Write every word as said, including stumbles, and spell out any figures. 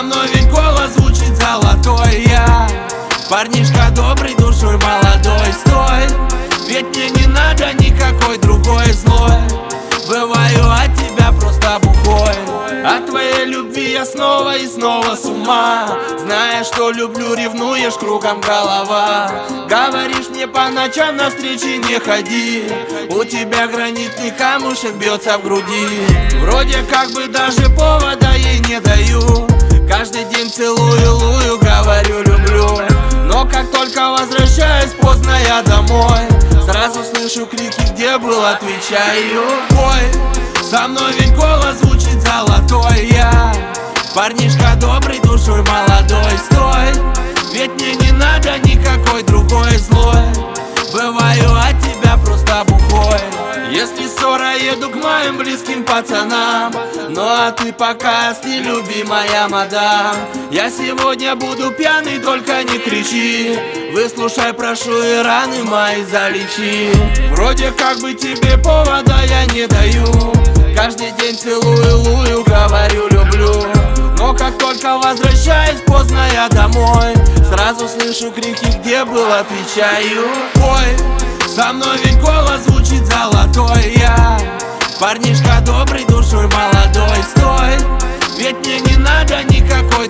мной ведь голос звучит золотой. Я парнишка добрый, душой молодой. Стой, ведь мне не надо никакой другой злой. Бываю от тебя просто бухой. От твоей любви я снова и снова с ума. Зная, что люблю, ревнуешь, кругом голова. Говоришь мне по ночам на встречи не ходи. У тебя гранитный камушек бьется в груди. Вроде как бы даже повода ей не даю. Каждый день целую, лую, говорю люблю. Но как только возвращаюсь поздно я домой, сразу слышу крики, где был, отвечаю. Ой, со мной ведь голос звучит золотой. Я парнишка добрый, душой молодой. Стой, ведь мне не надо никакой другой злой. Бываю от тебя просто бухой. Если ссора, еду к моим близким пацанам. Ну а ты пока с нелюбимая мадам. Я сегодня буду пьяный, только не кричи. Выслушай, прошу, и раны мои залечи. Вроде как бы тебе повода я не даю. Каждый день целую, лую, говорю люблю. Но как только возвращаюсь поздно я домой, сразу слышу крики, где был, отвечаю. Ой, со мной ведь голос звучит золотой. Я парнишка добрый, душой молодой. Стой, ведь мне не надо никакой